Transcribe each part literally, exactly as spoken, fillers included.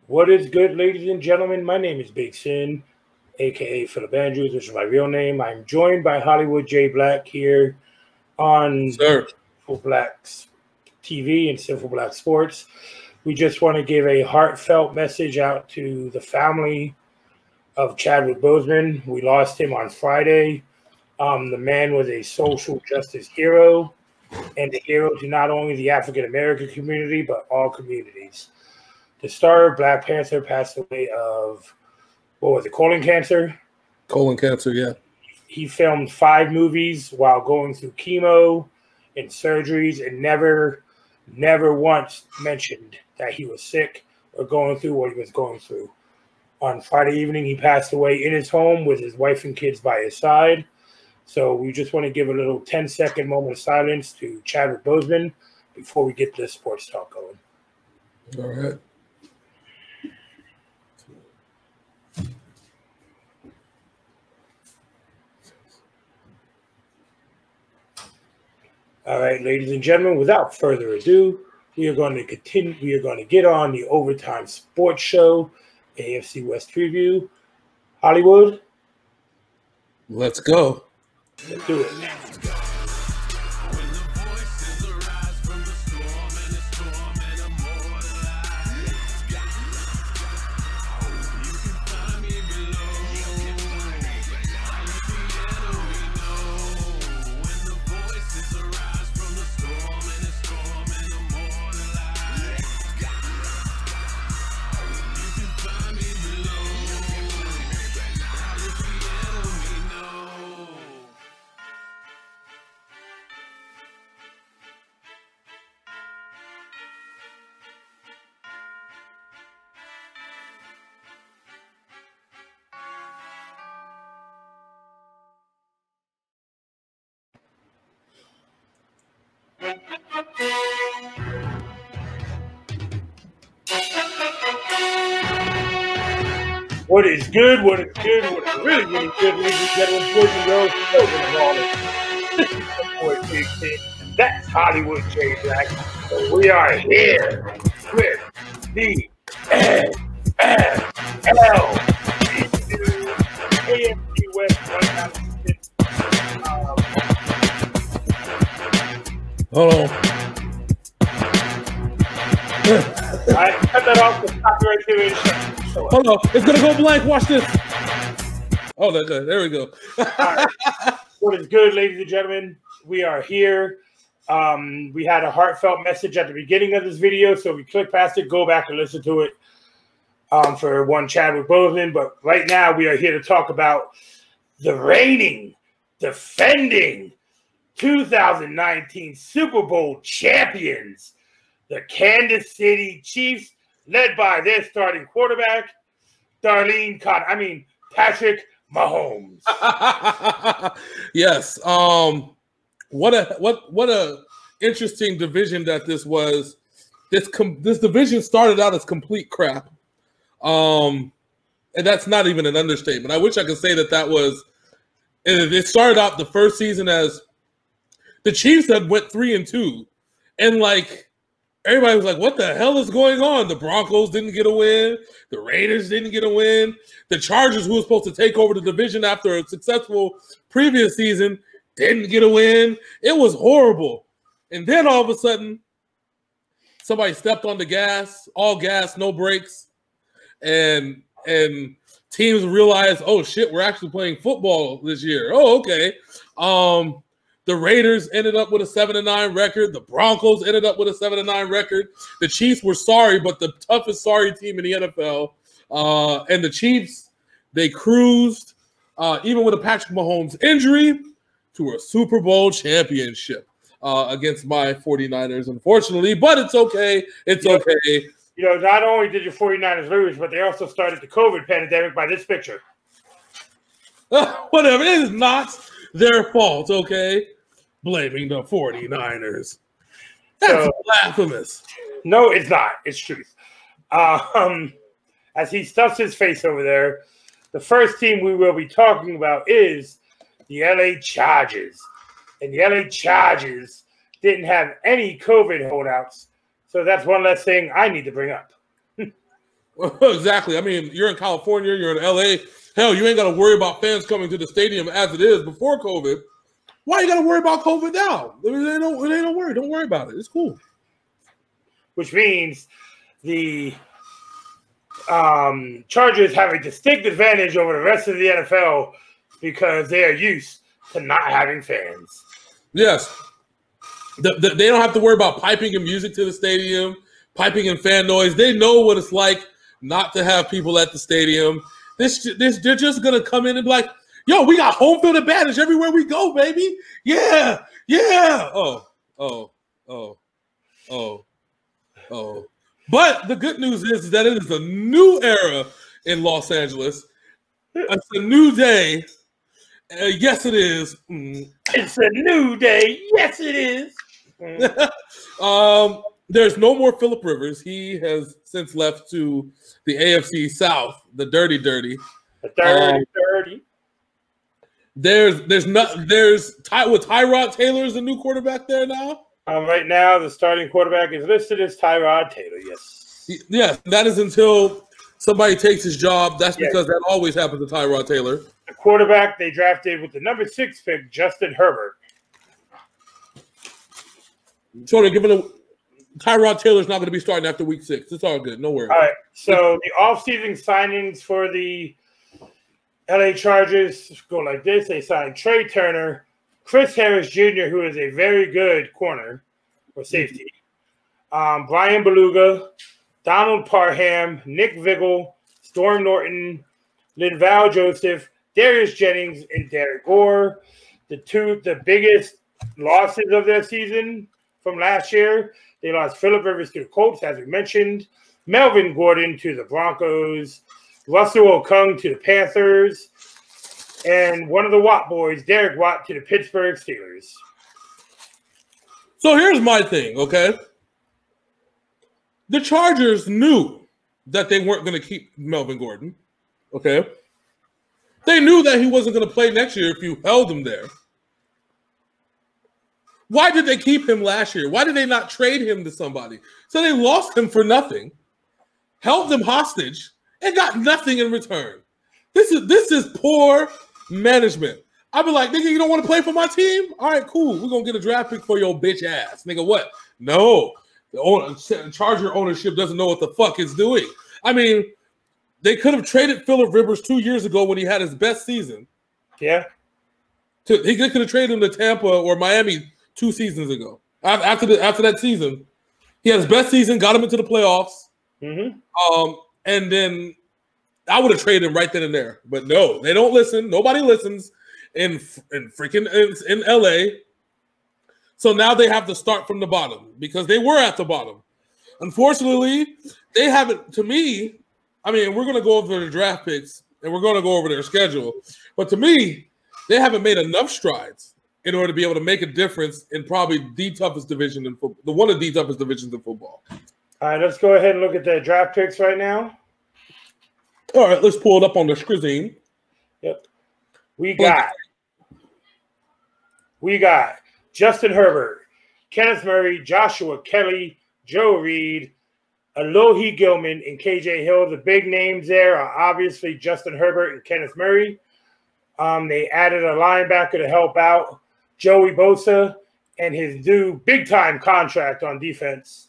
What is good, ladies and gentlemen? My name is Big Sin, aka Philip Andrews, which is my real name. I'm joined by Hollywood J Black here on Sir. Sinful Black's T V and Sinful Black Sports. We just want to give a heartfelt message out to the family of Chadwick Boseman. We lost him on Friday. Um, the man was a social justice hero and a hero to not only the African American community, but all communities. The star of Black Panther passed away of, what was it, colon cancer? Colon cancer, yeah. He filmed five movies while going through chemo and surgeries and never, never once mentioned that he was sick or going through what he was going through. On Friday evening, he passed away in his home with his wife and kids by his side. So we just want to give a little ten-second moment of silence to Chadwick Boseman before we get the sports talk going. All right. All right, ladies and gentlemen, without further ado, we are going to continue. We are going to get on the Overtime Sports Show, A F C West preview. Hollywood, let's go. Let's do it. What is good? What is good? What is really, really good, ladies and gentlemen, boys and girls, children of all this is the boy Big Sin. That's Hollywood J Black. So we are here with the N F L A F C West one thousand six. Um, Hold on. I cut that off the copyright situation. Hold on. It's going to go blank. Watch this. Oh, that's good. There we go. Right. What is good, ladies and gentlemen? We are here. Um, we had a heartfelt message at the beginning of this video, so if you click past it, go back and listen to it um, for one Chadwick Boseman. But right now, we are here to talk about the reigning, defending two thousand nineteen Super Bowl champions, the Kansas City Chiefs, led by their starting quarterback, Darlene Con. I mean, Patrick Mahomes. Yes. Um. What a what what a interesting division that this was. This com- this division started out as complete crap. Um, and that's not even an understatement. I wish I could say that that was. It started out the first season as the Chiefs had went three and two, and like. Everybody was like, what the hell is going on? The Broncos didn't get a win. The Raiders didn't get a win. The Chargers, who was supposed to take over the division after a successful previous season, didn't get a win. It was horrible. And then all of a sudden, somebody stepped on the gas, all gas, no brakes. And, and teams realized, oh, shit, we're actually playing football this year. Oh, okay. Um, The Raiders ended up with a seven and nine record. The Broncos ended up with a seven and nine record. The Chiefs were sorry, but the toughest sorry team in the N F L. Uh, and the Chiefs, they cruised, uh, even with a Patrick Mahomes injury, to a Super Bowl championship uh, against my forty-niners, unfortunately. But it's okay. It's Yeah. okay. You know, not only did your forty-niners lose, but they also started the COVID pandemic by this picture. Whatever. It is not their fault, okay? Blaming the forty-niners. That's So, blasphemous. no, it's not. It's truth. Um, as he stuffs his face over there, the first team we will be talking about is the L A Chargers. And the L A Chargers didn't have any COVID holdouts. So that's one less thing I need to bring up. Exactly. I mean, you're in California, you're in L A. Hell, you ain't got to worry about fans coming to the stadium as it is before COVID. Why you got to worry about COVID now? I mean, they don't. They don't worry. Don't worry about it. It's cool. Which means the um, Chargers have a distinct advantage over the rest of the N F L because they are used to not having fans. Yes. The, the, they don't have to worry about piping and music to the stadium, piping and fan noise. They know what it's like not to have people at the stadium. This, this, they're just going to come in and be like, yo, we got home field advantage everywhere we go, baby. Yeah, yeah. Oh, oh, oh, oh, oh. But the good news is that it is a new era in Los Angeles. It's a new day. Uh, yes, it is. Mm. It's a new day. Yes, it is. Mm. um, there's no more Phillip Rivers. He has since left to the A F C South, the dirty, dirty. The dirty, um, dirty. There's, there's not, there's Ty with Tyrod Taylor is the new quarterback there now. Um, right now, the starting quarterback is listed as Tyrod Taylor. Yes. Yes, that is until somebody takes his job. That's yes. because that always happens to Tyrod Taylor. The quarterback they drafted with the number six pick, Justin Herbert. So they're giving a Tyrod Taylor's not going to be starting after week six. It's all good. No worries. All right. So the offseason signings for the L A Chargers go like this. They signed Trey Turner, Chris Harris Junior, who is a very good corner or safety, um, Brian Beluga, Donald Parham, Nick Vigil, Storm Norton, Linval Joseph, Darius Jennings, and Derek Gore. The two, the biggest losses of their season from last year, they lost Phillip Rivers to the Colts, as we mentioned, Melvin Gordon to the Broncos, Russell Okung to the Panthers, and one of the Watt boys, Derek Watt, to the Pittsburgh Steelers. So here's my thing, okay? The Chargers knew that they weren't going to keep Melvin Gordon, okay? They knew that he wasn't going to play next year if you held him there. Why did they keep him last year? Why did they not trade him to somebody? So they lost him for nothing, held them hostage, and got nothing in return. This is this is poor management. I'd be like, nigga, you don't want to play for my team? All right, cool. We're going to get a draft pick for your bitch ass. Nigga, what? No. The owner, Charger ownership doesn't know what the fuck it's doing. I mean, they could have traded Phillip Rivers two years ago when he had his best season. Yeah. To, he could have traded him to Tampa or Miami two seasons ago. After the, after that season, he had his best season, got him into the playoffs. Mm-hmm. Um, and then I would have traded him right then and there. But no, they don't listen. Nobody listens in, in freaking in, in L A. So now they have to start from the bottom because they were at the bottom. Unfortunately, they haven't, to me, I mean, we're going to go over the draft picks and we're going to go over their schedule. But to me, they haven't made enough strides in order to be able to make a difference in probably the toughest division in football, the one of the toughest divisions in football. All right, let's go ahead and look at the draft picks right now. All right, let's pull it up on the screen. Yep. We got, we got Justin Herbert, Kenneth Murray, Joshua Kelly, Joe Reed, Alohi Gilman, and K J Hill. The big names there are obviously Justin Herbert and Kenneth Murray. Um, they added a linebacker to help out, Joey Bosa, and his new big-time contract on defense.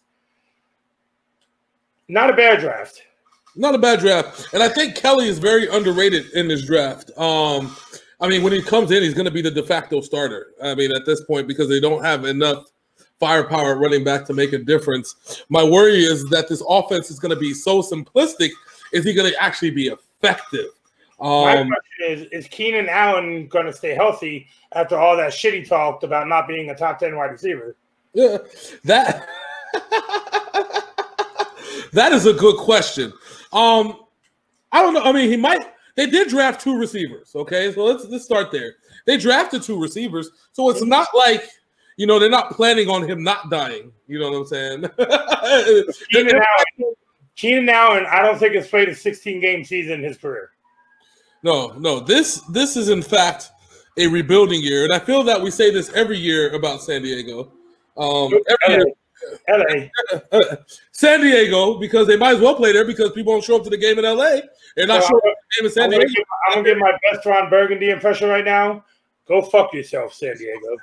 Not a bad draft. Not a bad draft. And I think Kelly is very underrated in this draft. Um, I mean, when he comes in, he's going to be the de facto starter. I mean, at this point, because they don't have enough firepower running back to make a difference. My worry is that this offense is going to be so simplistic. Is he going to actually be effective? Um, My question is, is Keenan Allen going to stay healthy after all that shit he talked about not being a top ten wide receiver? Yeah, that that is a good question. Um, I don't know. I mean, he might. They did draft two receivers. Okay, so let's let's start there. They drafted two receivers, so it's not like, you know, they're not planning on him not dying. You know what I'm saying? Keenan Allen, Keenan Allen, I don't think has played a sixteen game season in his career. No, no. This this is in fact a rebuilding year, and I feel that we say this every year about San Diego. Um, every year, L A. San Diego, because they might as well play there because people don't show up to the game in L A. They're not so showing up to the game in San I'm Diego. Gonna give, I'm going to give my best Ron Burgundy impression right now. Go fuck yourself, San Diego.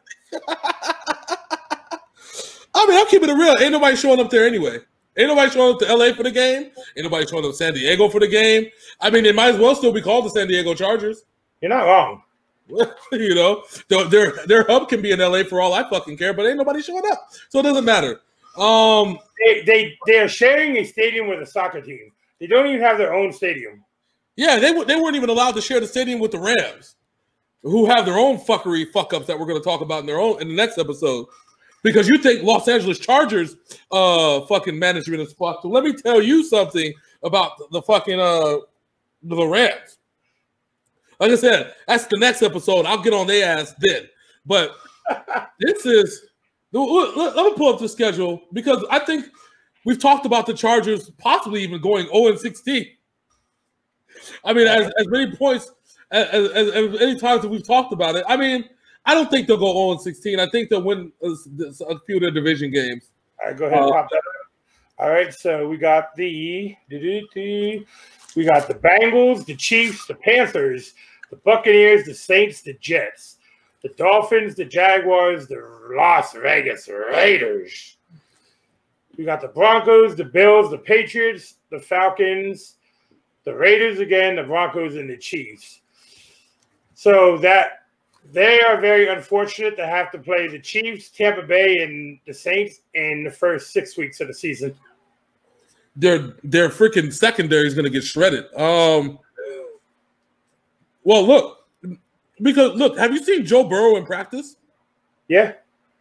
I mean, I'm keeping it real. Ain't nobody showing up there anyway. Ain't nobody showing up to L A for the game. Ain't nobody showing up to San Diego for the game. I mean, they might as well still be called the San Diego Chargers. You're not wrong. You know, their their hub can be in L A for all I fucking care, but ain't nobody showing up, so it doesn't matter. Um, they they they are sharing a stadium with a soccer team. They don't even have their own stadium. Yeah, they they weren't even allowed to share the stadium with the Rams, who have their own fuckery fuck ups that we're going to talk about in their own in the next episode. Because you think Los Angeles Chargers uh fucking management is fucked. So let me tell you something about the fucking uh the Rams. Like I said, that's the next episode. I'll get on their ass then. But this is let, let me pull up the schedule because I think we've talked about the Chargers possibly even going oh and sixteen. I mean, as, as many points as, as, as many times that we've talked about it. I mean, I don't think they'll go oh and sixteen. I think they'll win a, a few of their division games. All right, go ahead and Uh, pop that up. All right, so we got the we got the Bengals, the Chiefs, the Panthers, the Buccaneers, the Saints, the Jets, the Dolphins, the Jaguars, the Las Vegas Raiders. We got the Broncos, the Bills, the Patriots, the Falcons, the Raiders again, the Broncos, and the Chiefs. So that they are very unfortunate to have to play the Chiefs, Tampa Bay, and the Saints in the first six weeks of the season. Their their freaking secondary is going to get shredded. Um, well, look, because look, have you seen Joe Burrow in practice? Yeah,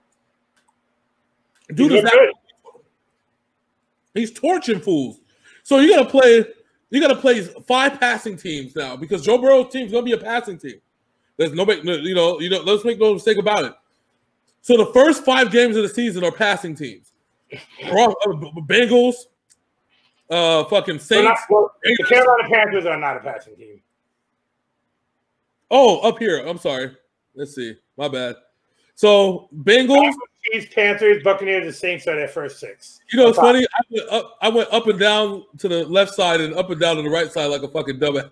Dude is not, he's torching fools. So you got to play. You got to play five passing teams now because Joe Burrow's team is going to be a passing team. There's no, you know, you know. Let's make no mistake about it. So the first five games of the season are passing teams. Bengals, uh, fucking Saints. Not, well, the Carolina Panthers are not a passing team. Oh, up here. I'm sorry. Let's see. My bad. So Bengals, Chiefs, Panthers, Buccaneers, and Saints are their first six. You know, it's funny. I went up. I went up and down to the left side and up and down to the right side like a fucking dumbass.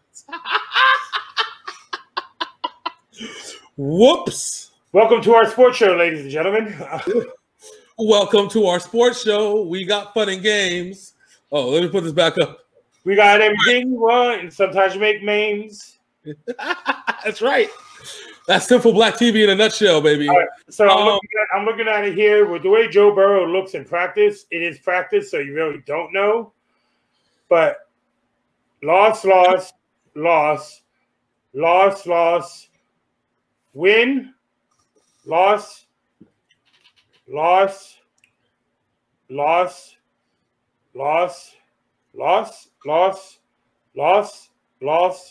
Whoops. Welcome to our sports show, ladies and gentlemen. Welcome to our sports show. We got fun and games. Oh, let me put this back up. We got everything you want, and sometimes you make memes. That's right. That's Simple Black T V in a nutshell, baby. All right, so I'm, um, looking at, I'm looking at it here. With the way Joe Burrow looks in practice, it is practice, so you really don't know. But loss, loss, loss, loss, loss, win, loss, loss, loss, loss, loss, loss, loss, loss,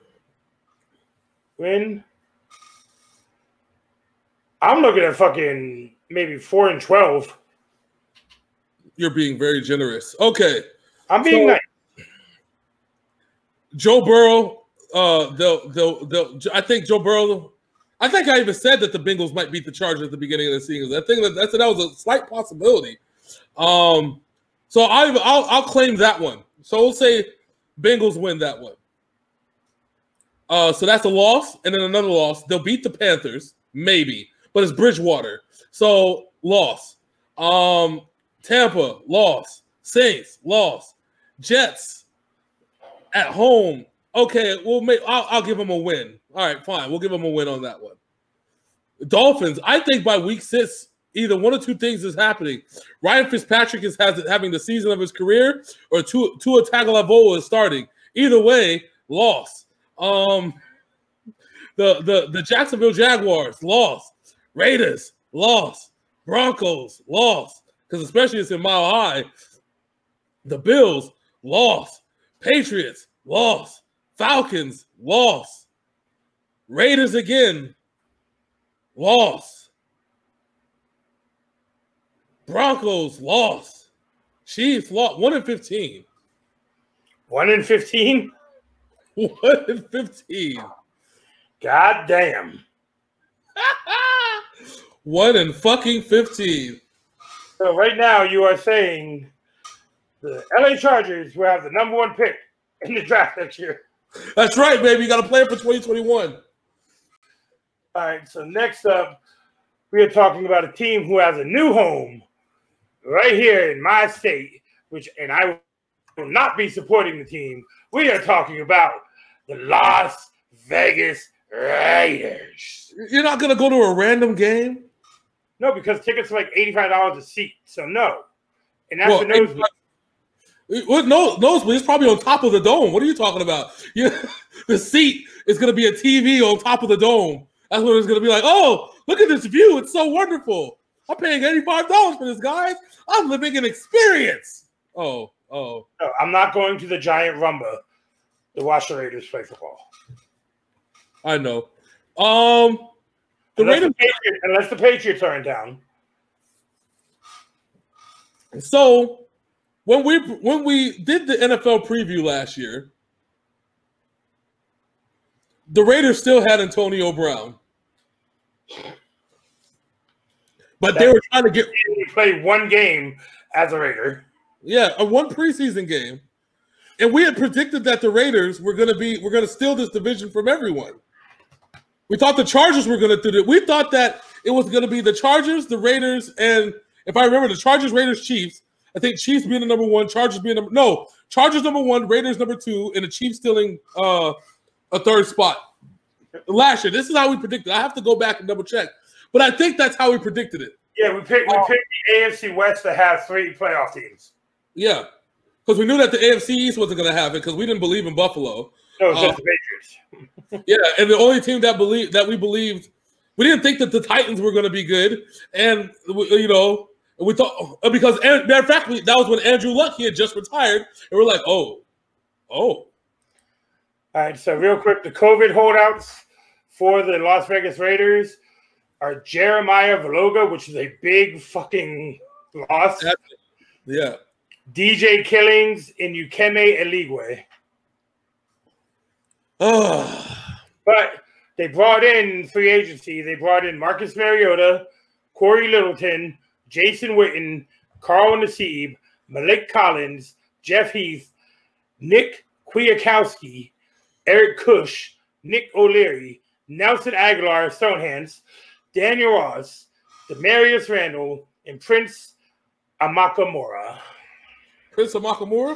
win. I'm looking at fucking maybe four and twelve. You're being very generous. Okay. I'm being so, nice. Joe Burrow, uh, they'll, they'll, they'll, I think Joe Burrow, I think I even said that the Bengals might beat the Chargers at the beginning of the season. I think that, that, that was a slight possibility. Um, so I, I'll, I'll claim that one. So we'll say Bengals win that one. Uh, so that's a loss, and then another loss. They'll beat the Panthers, maybe. But it's Bridgewater. So, loss. Um, Tampa, loss. Saints, loss. Jets, at home. Okay, we'll make, I'll, I'll give them a win. All right, fine. We'll give them a win on that one. Dolphins, I think by week six, either one or two things is happening. Ryan Fitzpatrick is has, having the season of his career, or Tua, Tua Tagovailoa is starting. Either way, loss. Um, the, the, the Jacksonville Jaguars, loss. Raiders, loss. Broncos, loss. Because especially it's in Mile High. The Bills, loss. Patriots, loss. Falcons, loss. Raiders again, loss. Broncos, loss. Chiefs, lost. one and fifteen. one and fifteen? one and fifteen. God damn. One and fucking fifteen. So right now you are saying the L A Chargers will have the number one pick in the draft next year. That's right, baby. You got to play it for twenty twenty-one. All right, so next up, we are talking about a team who has a new home right here in my state, which, and I will not be supporting the team. We are talking about the Las Vegas Raiders. You're not going to go to a random game? No, because tickets are like eighty-five dollars a seat, so no. And that's well, the nosebleed. What no nosebleed? It's probably on top of the dome. What are you talking about? You, the seat is going to be a T V on top of the dome. That's what it's going to be like. Oh, look at this view. It's so wonderful. I'm paying eighty-five dollars for this, guys. I'm living an experience. Oh, oh. No, I'm not going to the Giant Rumba to watch the Raiders play football. I know. Um, the unless, Raiders, the Patriots, unless the Patriots are in town. So when we when we did the N F L preview last year, the Raiders still had Antonio Brown. But they were trying to get he played one game as a Raider. Yeah, a one preseason game. And we had predicted that the Raiders were gonna be we're gonna steal this division from everyone. We thought the Chargers were gonna do it. We thought that it was gonna be the Chargers, the Raiders, and if I remember the Chargers, Raiders, Chiefs. I think Chiefs being the number one, Chargers being number no, Chargers number one, Raiders number two, and the Chiefs stealing uh, a third spot. Last year, this is how we predicted. I have to go back and double check, but I think that's how we predicted it. Yeah, we picked we picked the A F C West to have three playoff teams. Yeah, because we knew that the A F C East wasn't going to have it because we didn't believe in Buffalo. No, it's uh, just the Patriots. Yeah, and the only team that believed that we believed, we didn't think that the Titans were going to be good, and you know, we thought because matter of fact, we, that was when Andrew Luck he had just retired, and we're like, oh, oh. All right, so real quick, the COVID holdouts for the Las Vegas Raiders are Jeremiah Valoga, which is a big fucking loss. Yeah. D J Killings and Ukeme Eligwe. Oh. But they brought in free agency. They brought in Marcus Mariota, Corey Littleton, Jason Witten, Carl Nassib, Malik Collins, Jeff Heath, Nick Kwiatkowski, Eric Cush, Nick O'Leary, Nelson Aguilar of Stonehands, Daniel Ross, Demarius Randall, and Prince Amakamura. Prince Amakamura?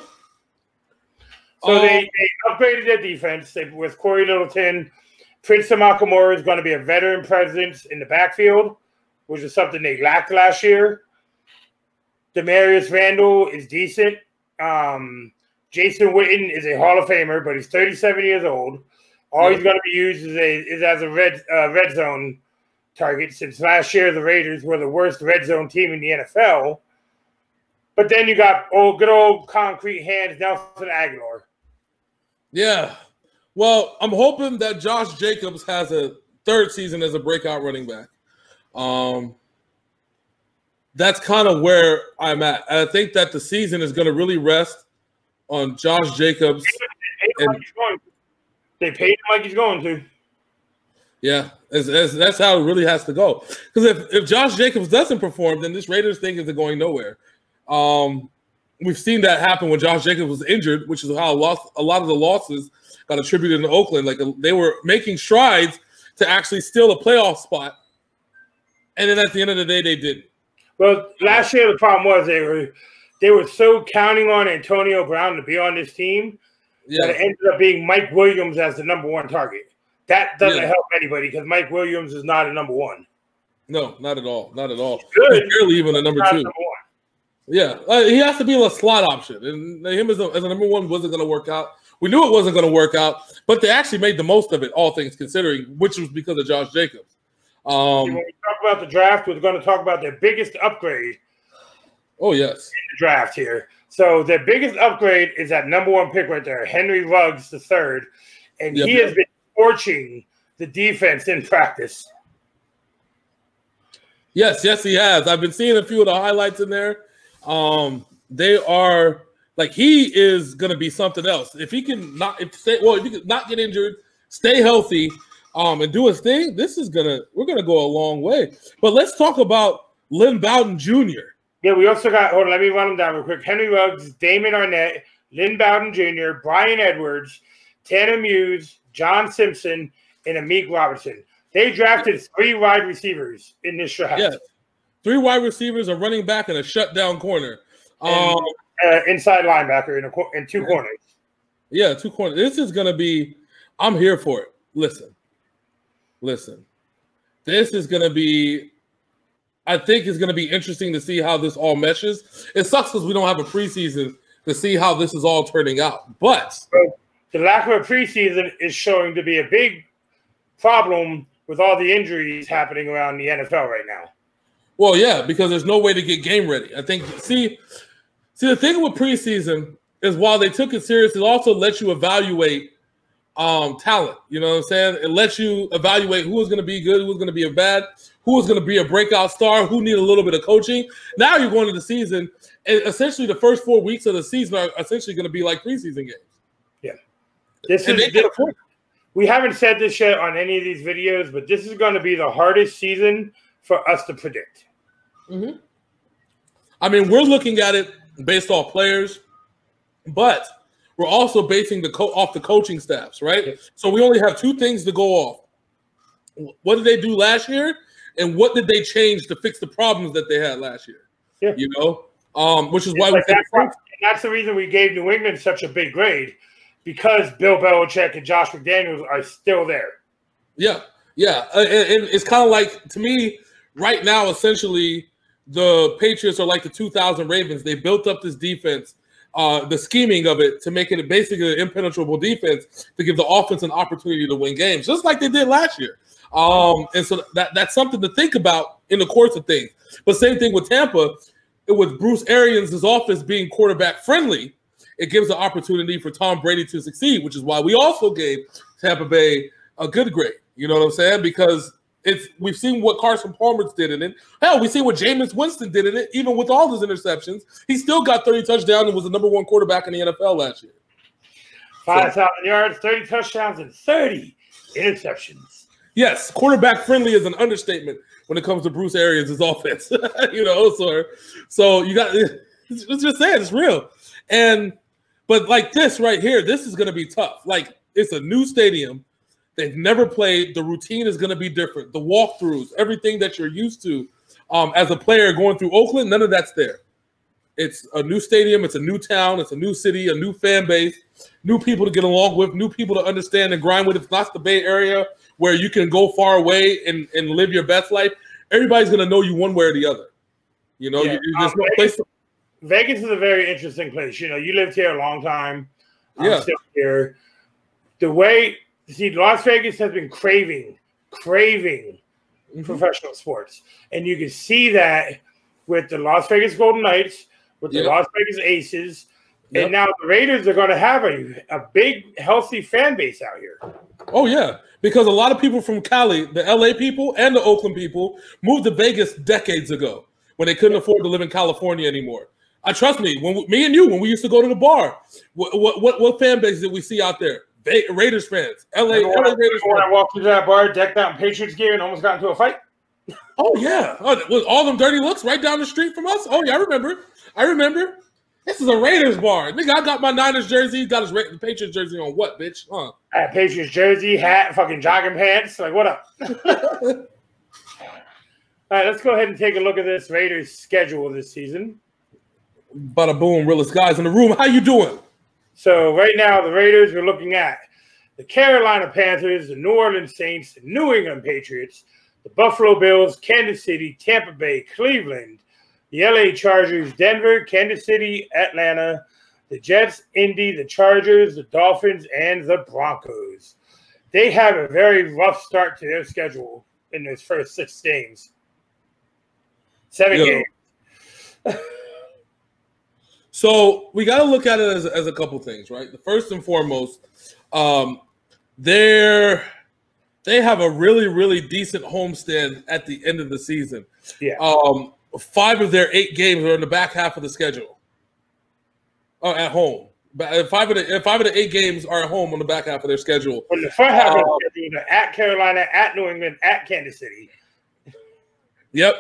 So um, they, they upgraded their defense they, with Corey Littleton. Prince Amakamura is going to be a veteran presence in the backfield, which is something they lacked last year. Demarius Randall is decent. Um, Jason Witten is a Hall of Famer, but he's thirty-seven years old. All he's going to be used is, a, is as a red uh, red zone target since last year the Raiders were the worst red zone team in the N F L. But then you got old, good old concrete hands, Nelson Aguilar. Yeah. Well, I'm hoping that Josh Jacobs has a third season as a breakout running back. Um, that's kind of where I'm at. I think that the season is going to really rest on Josh Jacobs. They paid him like he's going to. They paid him like he's going to. Yeah, it's, it's, that's how it really has to go. Because if, if Josh Jacobs doesn't perform, then this Raiders thing is going nowhere. Um, we've seen that happen when Josh Jacobs was injured, which is how a, loss, a lot of the losses got attributed to Oakland. Like they were making strides to actually steal a playoff spot, and then at the end of the day, they didn't. Well, last year the problem was they were they were so counting on Antonio Brown to be on this team yeah. that it ended up being Mike Williams as the number one target. That doesn't yeah. help anybody because Mike Williams is not a number one. No, not at all. Not at all. Good. He's barely even a number not two. A number one. Yeah, uh, he has to be a slot option, and him as a, as a number one wasn't going to work out. We knew it wasn't going to work out, but they actually made the most of it, all things considering, which was because of Josh Jacobs. Um, when we talk about the draft, we're going to talk about their biggest upgrade. Oh, yes. In the draft here. So their biggest upgrade is that number one pick right there, Henry Ruggs the third, and yep. he has been torching the defense in practice. Yes, yes, he has. I've been seeing a few of the highlights in there. Um, they are like he is going to be something else if he can not if stay well if he can not get injured, stay healthy, um, and do his thing. This is gonna we're gonna go a long way. But let's talk about Lynn Bowden Junior Yeah, we also got, hold on, let me run them down real quick. Henry Ruggs, Damon Arnett, Lynn Bowden Junior, Brian Edwards, Tanner Muse, John Simpson, and Amik Robertson. They drafted three wide receivers in this draft. Yeah, three wide receivers, a running back, and a shutdown corner. And, um, uh, inside linebacker in, a, in two yeah. corners. Yeah, two corners. This is going to be – I'm here for it. Listen. Listen. This is going to be – I think it's going to be interesting to see how this all meshes. It sucks because we don't have a preseason to see how this is all turning out. But so the lack of a preseason is showing to be a big problem with all the injuries happening around the N F L right now. Well, yeah, because there's no way to get game ready. I think – see – See, the thing with preseason is while they took it serious, it also lets you evaluate um, talent. You know what I'm saying? It lets you evaluate who is going to be good, who is going to be a bad, who is going to be a breakout star, who need a little bit of coaching. Now you're going into the season, and essentially the first four weeks of the season are essentially going to be like preseason games. Yeah. This and is this, we haven't said this yet on any of these videos, but this is going to be the hardest season for us to predict. Mm-hmm. I mean, we're looking at it based off players, but we're also basing the co- off the coaching staffs, right? Yeah. So we only have two things to go off. What did they do last year, and what did they change to fix the problems that they had last year? Yeah. You know, um, which is why like we that's, why, that's the reason we gave New England such a big grade, because Bill Belichick and Josh McDaniels are still there. Yeah, yeah, and, and it's kind of like, to me right now, essentially, the Patriots are like the two thousand Ravens. They built up this defense, uh, the scheming of it to make it basically an impenetrable defense to give the offense an opportunity to win games, just like they did last year. Um, and so that, that's something to think about in the course of things. But same thing with Tampa, with Bruce Arians' offense being quarterback friendly, it gives the opportunity for Tom Brady to succeed, which is why we also gave Tampa Bay a good grade. You know what I'm saying? Because It's we've seen what Carson Palmer did in it. Hell, we've seen what Jameis Winston did in it. Even with all his interceptions, he still got thirty touchdowns and was the number one quarterback in the N F L last year. Five thousand so, yards, thirty touchdowns, and thirty interceptions. Yes, quarterback friendly is an understatement when it comes to Bruce Arians' offense. you know, so so you got it's just saying it's real. And but like this right here, this is going to be tough. Like it's a new stadium. They've never played. The routine is going to be different. The walkthroughs, everything that you're used to um, as a player going through Oakland, none of that's there. It's a new stadium. It's a new town. It's a new city, a new fan base, new people to get along with, new people to understand and grind with. It's not the Bay Area where you can go far away and, and live your best life. Everybody's going to know you one way or the other. You know, yeah. you, there's um, no Vegas, place to- Vegas is a very interesting place. You know, you lived here a long time. I'm yeah. still here. The way... See, Las Vegas has been craving, craving mm-hmm. professional sports. And you can see that with the Las Vegas Golden Knights, with the yep. Las Vegas Aces. Yep. And now the Raiders are going to have a, a big, healthy fan base out here. Oh, yeah. Because a lot of people from Cali, the L A people and the Oakland people, moved to Vegas decades ago when they couldn't afford to live in California anymore. I trust me, when we, me and you, when we used to go to the bar, what, what, what, what fan base did we see out there? Raiders fans, L A, L A Raiders when fans. I walked into that bar, decked out in Patriots gear, and almost got into a fight. Oh yeah, oh, with all them dirty looks right down the street from us. Oh yeah, I remember. I remember. This is a Raiders bar. Nigga, I got my Niners jersey. Got his Ra- Patriots jersey on what, bitch? Huh? I had Patriots jersey, hat, fucking jogging pants. Like what up? All right, let's go ahead and take a look at this Raiders schedule this season. Bada boom, realest guys in the room. How you doing? So right now, the Raiders, we're looking at the Carolina Panthers, the New Orleans Saints, the New England Patriots, the Buffalo Bills, Kansas City, Tampa Bay, Cleveland, the L A Chargers, Denver, Kansas City, Atlanta, the Jets, Indy, the Chargers, the Dolphins, and the Broncos. They have a very rough start to their schedule in those first six games. Seven Yo. games. So we got to look at it as, as a couple things, right? The first and foremost, um, they're they have a really, really decent homestand at the end of the season. Yeah. Um, five of their eight games are in the back half of the schedule. Uh, at home. Five of the five of the eight games are at home on the back half of their schedule. On the front half um, of the schedule, at Carolina, at New England, at Kansas City. Yep.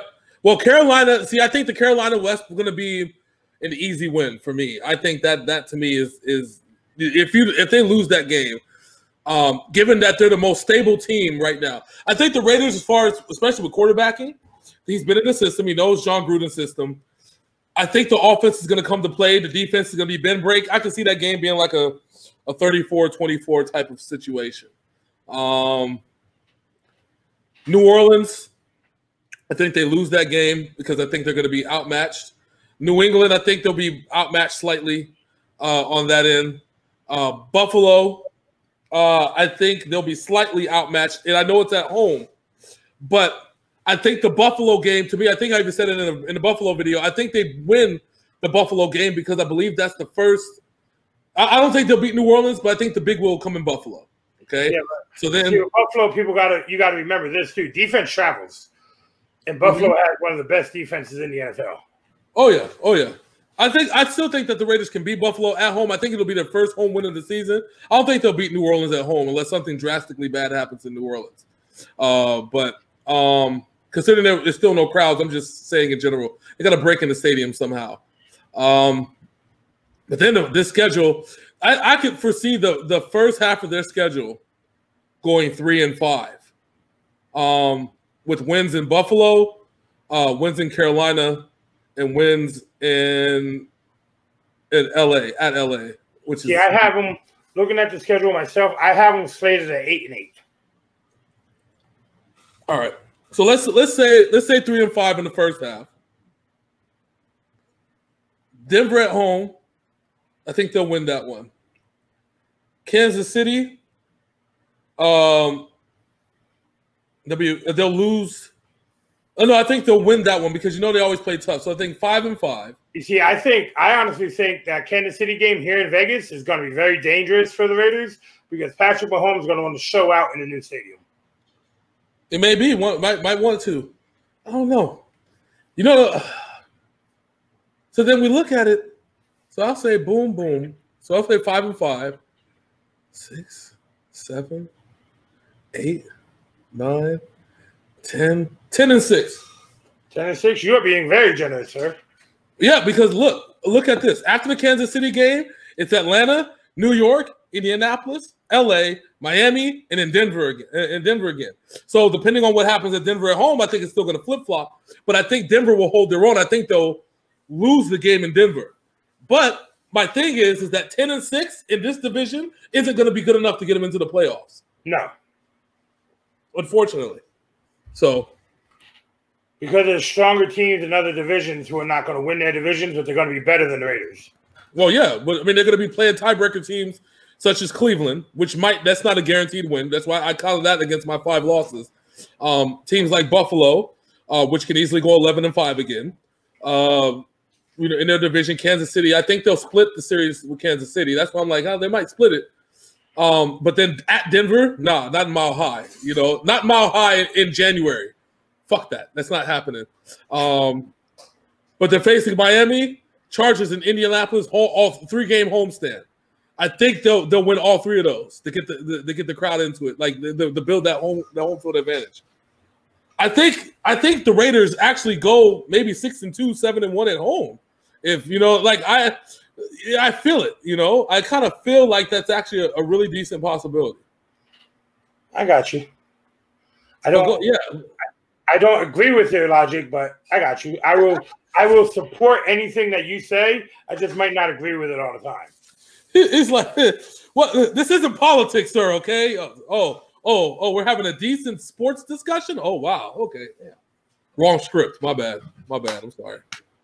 Well, Carolina. See, I think the Carolina West is going to be an easy win for me. I think that that to me is is if you if they lose that game, um, given that they're the most stable team right now, I think the Raiders, as far as especially with quarterbacking, he's been in the system. He knows John Gruden's system. I think the offense is going to come to play. The defense is going to be bend break. I can see that game being like a, a thirty-four twenty-four type of situation. Um, New Orleans, I think they lose that game because I think they're going to be outmatched. New England, I think they'll be outmatched slightly uh, on that end. Uh, Buffalo, uh, I think they'll be slightly outmatched. And I know it's at home, but I think the Buffalo game, to me, I think I even said it in, a, in the Buffalo video, I think they win the Buffalo game because I believe that's the first. I, I don't think they'll beat New Orleans, but I think the big will come in Buffalo. Okay, yeah, so then see, Buffalo people got to you got to remember this too. Defense travels, and Buffalo mm-hmm. has one of the best defenses in the N F L. Oh yeah, oh yeah. I think I still think that the Raiders can beat Buffalo at home. I think it'll be their first home win of the season. I don't think they'll beat New Orleans at home unless something drastically bad happens in New Orleans. Uh, but um. Considering there's still no crowds, I'm just saying in general, they got to break in the stadium somehow. Um, but then the, this schedule, I, I could foresee the, the first half of their schedule going three and five, um, with wins in Buffalo, uh, wins in Carolina, and wins in in L A at L A. Which is yeah, I have them looking at the schedule myself. I have them slated at eight and eight. All right. So let's let's say let's say three and five in the first half. Denver at home, I think they'll win that one. Kansas City, um, they'll be they'll lose. Oh no, I think they'll win that one because you know they always play tough. So I think five and five. You see, I think I honestly think that Kansas City game here in Vegas is going to be very dangerous for the Raiders because Patrick Mahomes is going to want to show out in the new stadium. It may be one might might want to. I don't know. You know. Uh, so then we look at it. So I'll say boom, boom. So I'll say five and five, six, seven, eight, nine, ten, ten and six. Ten and six. You are being very generous, sir. Yeah, because look, look at this. After the Kansas City game, it's Atlanta, New York, Indianapolis, L A, Miami, and in Denver again. In Denver again. So depending on what happens at Denver at home, I think it's still going to flip flop. But I think Denver will hold their own. I think they'll lose the game in Denver. But my thing is, is that ten and six in this division isn't going to be good enough to get them into the playoffs. No, unfortunately. So, because there's stronger teams in other divisions who are not going to win their divisions, but they're going to be better than the Raiders. Well, yeah, but I mean they're going to be playing tiebreaker teams such as Cleveland, which might that's not a guaranteed win. That's why I call that against my five losses. Um, teams like Buffalo, uh, which can easily go eleven and five again. Uh, you know, in their division, Kansas City, I think they'll split the series with Kansas City. That's why I'm like, oh, they might split it. Um, but then at Denver, nah, not Mile High. You know, not Mile High in January. Fuck that. That's not happening. Um, but they're facing Miami, Chargers, and Indianapolis, all, all three-game homestand. I think they'll they'll win all three of those to get the, the to get the crowd into it, like to build that home the home field advantage. I think I think the Raiders actually go maybe six and two, seven and one at home. If you know, like I, I feel it. You know, I kind of feel like that's actually a, a really decent possibility. I got you. I don't. Go, yeah, I, I don't agree with your logic, but I got you. I will. I will support anything that you say. I just might not agree with it all the time. It's like, what? This isn't politics, sir. Okay. Oh, oh, oh. We're having a decent sports discussion. Oh, wow. Okay. Yeah. Wrong script. My bad. My bad. I'm sorry.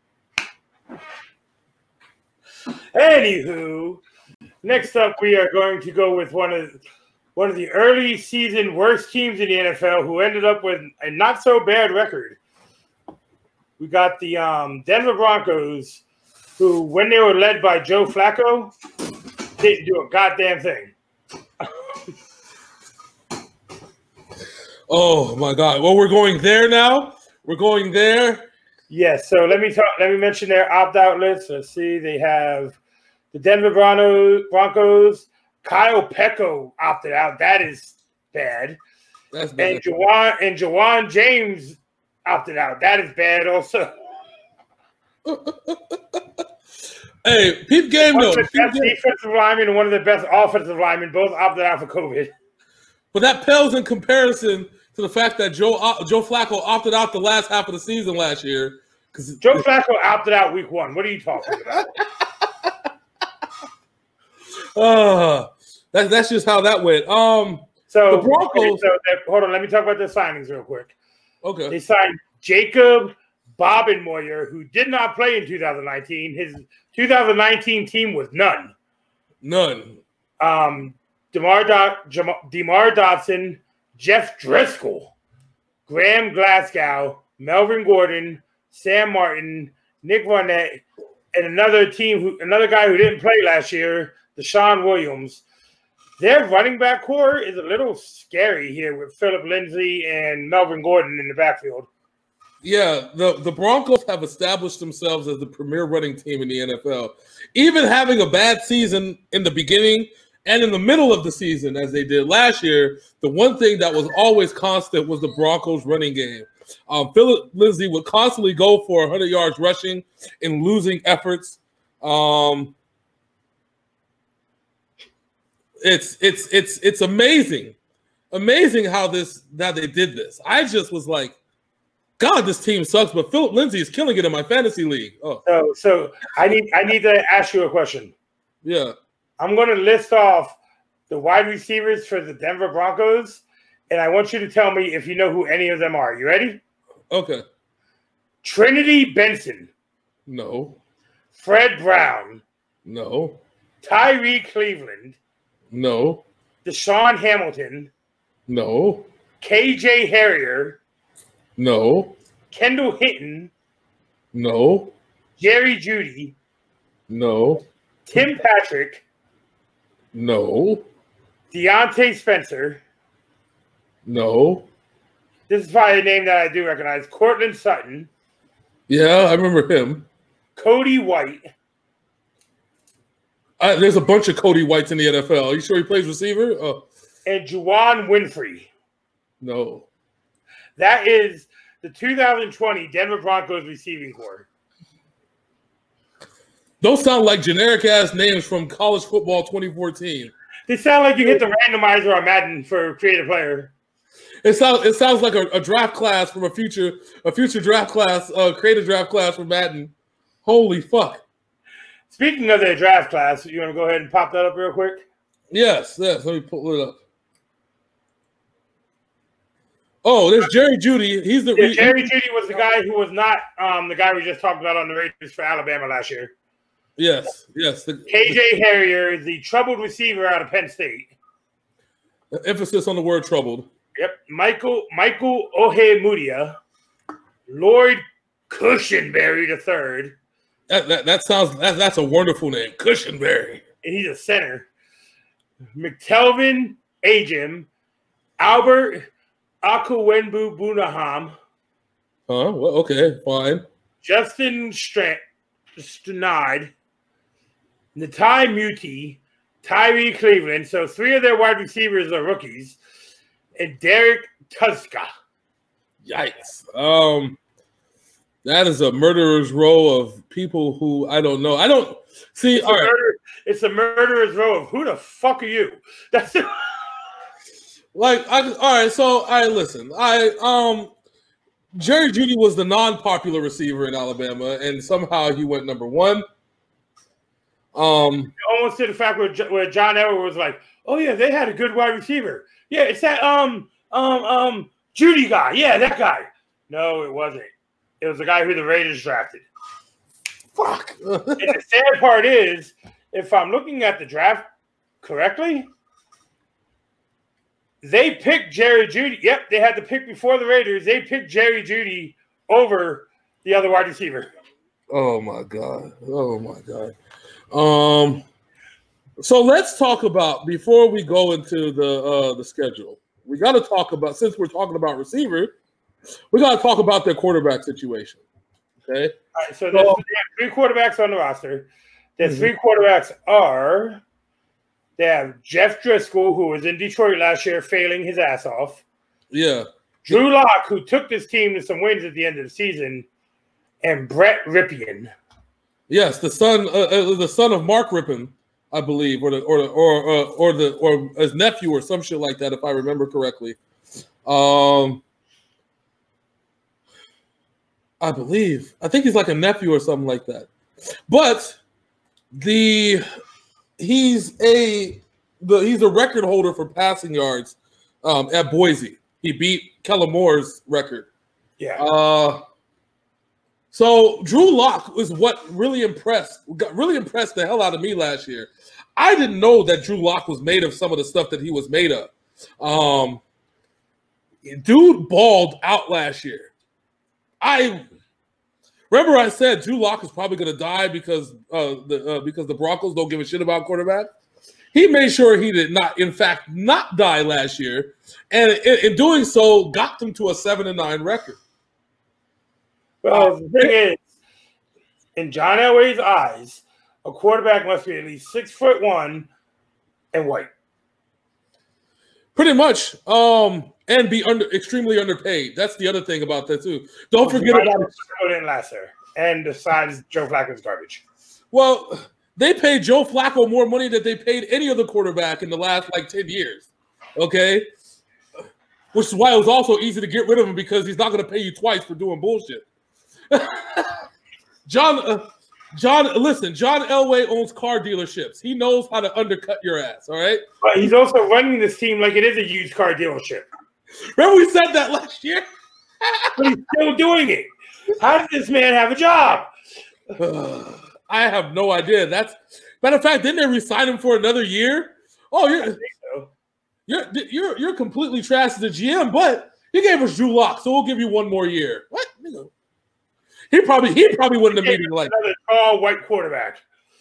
Anywho, next up, we are going to go with one of one of the early season worst teams in the N F L, who ended up with a not so bad record. We got the um, Denver Broncos, who, when they were led by Joe Flacco, didn't do a goddamn thing. Oh my God! Well, we're going there now. We're going there. Yes. So let me talk. Let me mention their opt-out list. Let's see. They have the Denver Broncos. Broncos. Kyle Pecco opted out. That is bad. That's bad. And Jawan and Jawan James opted out. That is bad also. Hey, peep game one though. One of the best game. defensive linemen and one of the best offensive linemen both opted out for COVID. But that pales in comparison to the fact that Joe uh, Joe Flacco opted out the last half of the season last year. Because Joe Flacco opted out week one. What are you talking about? uh, that, that's just how that went. Um, so, the Broncos. So, hold on. Let me talk about the signings real quick. Okay. They signed Jacob Bobenmoyer, who did not play in two thousand nineteen. His two thousand nineteen team was none. None. Um, DeMar, Do- DeMar Dotson, Jeff Driscoll, Graham Glasgow, Melvin Gordon, Sam Martin, Nick Barnett, and another team who another guy who didn't play last year, Deshaun Williams. Their running back core is a little scary here with Philip Lindsay and Melvin Gordon in the backfield. Yeah, the, the Broncos have established themselves as the premier running team in the N F L. Even having a bad season in the beginning and in the middle of the season, as they did last year, the one thing that was always constant was the Broncos' running game. Um, Philip Lindsay would constantly go for one hundred yards rushing in losing efforts. Um, it's it's it's it's amazing, amazing how this that they did this. I just was like, God, this team sucks, but Philip Lindsay is killing it in my fantasy league. Oh, so so I need I need to ask you a question. Yeah, I'm going to list off the wide receivers for the Denver Broncos, and I want you to tell me if you know who any of them are. You ready? Okay. Trinity Benson. No. Fred Brown. No. Tyree Cleveland. No. Deshaun Hamilton. No. K J Harrier. No. Kendall Hinton. No. Jerry Jeudy. No. Tim Patrick. No. Deontay Spencer. No. This is probably a name that I do recognize. Cortland Sutton. Yeah, I remember him. Cody White. I, there's a bunch of Cody Whites in the N F L. Are you sure he plays receiver? Oh. And Juwan Winfrey. No. That is the two thousand twenty Denver Broncos receiving corps. Those sound like generic-ass names from college football twenty fourteen. They sound like you hit the randomizer on Madden for creative player. It sounds it sounds like a, a draft class from a future a future draft class, uh, creative draft class from Madden. Holy fuck! Speaking of their draft class, you want to go ahead and pop that up real quick? Yes, yes. Let me pull it up. Oh, there's Jerry Jeudy. He's the yeah, Jerry Jeudy was the guy who was not um, the guy we just talked about on the Raiders for Alabama last year. Yes, yes. The, K J Harrier is the troubled receiver out of Penn State. Emphasis on the word troubled. Yep. Michael Michael Ohemudia, Lloyd Cushenberry the third. That, that that sounds that, that's a wonderful name, Cushenberry. And he's a center. McTelvin Ajim, Albert Akuwenbu Bunaham. Huh? Well, okay, fine. Justin Strand, Strnad, Natai Muti, Tyree Cleveland. So three of their wide receivers are rookies. And Derek Tuska. Yikes. Um, that is a murderer's row of people who I don't know. I don't see. It's, all a, right. murder, it's a murderer's row of who the fuck are you? That's it. Like, I, all right, so all right, listen. I um Jerry Jeudy was the non-popular receiver in Alabama, and somehow he went number one. Um, almost to the fact where, where John Edward was like, "Oh yeah, they had a good wide receiver. Yeah, it's that um um um Jeudy guy. Yeah, that guy." No, it wasn't. It was the guy who the Raiders drafted. Fuck. And the sad part is, if I'm looking at the draft correctly, they picked Jerry Jeudy. Yep, they had the pick before the Raiders. They picked Jerry Jeudy over the other wide receiver. Oh my god. Oh my god. Um. So let's talk about, before we go into the uh, the schedule, we got to talk about, since we're talking about receiver, we got to talk about their quarterback situation. Okay. All right, so there's so, three quarterbacks on the roster. The mm-hmm. three quarterbacks are, they have Jeff Driscoll, who was in Detroit last year, failing his ass off. Yeah. Drew Lock, who took this team to some wins at the end of the season, and Brett Ripien. Yes, the son, uh, uh, the son of Mark Ripien, I believe, or the or the, or uh, or the or his nephew or some shit like that, if I remember correctly. Um, I believe, I think he's like a nephew or something like that. But the he's a the he's a record holder for passing yards um, at Boise. He beat Kellen Moore's record. Yeah. Uh, so Drew Lock was what really impressed, got really impressed the hell out of me last year. I didn't know that Drew Lock was made of some of the stuff that he was made of. Um, dude balled out last year. I remember I said Drew Lock is probably going to die because uh, the uh, because the Broncos don't give a shit about quarterback. He made sure he did not, in fact, not die last year, and in, in doing so, got them to a seven and nine record. Well, the thing is, in John Elway's eyes, a quarterback must be at least six foot one and white. Pretty much, um, and be under extremely underpaid. That's the other thing about that too. Don't forget about it. Didn't last there, and the size Joe Flacco's garbage. Well, they paid Joe Flacco more money than they paid any other quarterback in the last like ten years. Okay, which is why it was also easy to get rid of him because he's not going to pay you twice for doing bullshit. John, uh, John, listen. John Elway owns car dealerships. He knows how to undercut your ass. All right, but he's also running this team like it is a used car dealership. Remember we said that last year, but he's still doing it. How does this man have a job? I have no idea. That's matter of fact. Didn't they resign him for another year? Oh, you're so. you're you're you're completely trash as a G M, but he gave us Drew Lock, so we'll give you one more year. What? You know, he probably he probably went in the meeting like another tall white quarterback.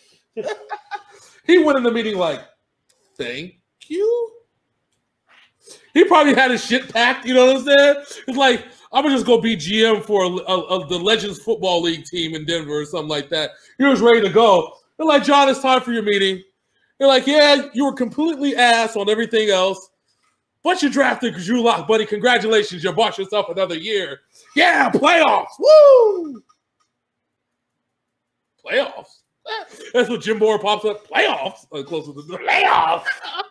He went in the meeting like, thank you. He probably had his shit packed. You know what I'm saying? It's like, I'm gonna just go be G M for a, a, a, the Legends Football League team in Denver or something like that. He was ready to go. They're like, John, it's time for your meeting. They're like, yeah, you were completely ass on everything else, but you drafted Drew Lock, buddy. Congratulations, you bought yourself another year. Yeah, playoffs. Woo! Playoffs. That's what Jim Moore pops up. Playoffs. Uh, close to the door. Playoffs.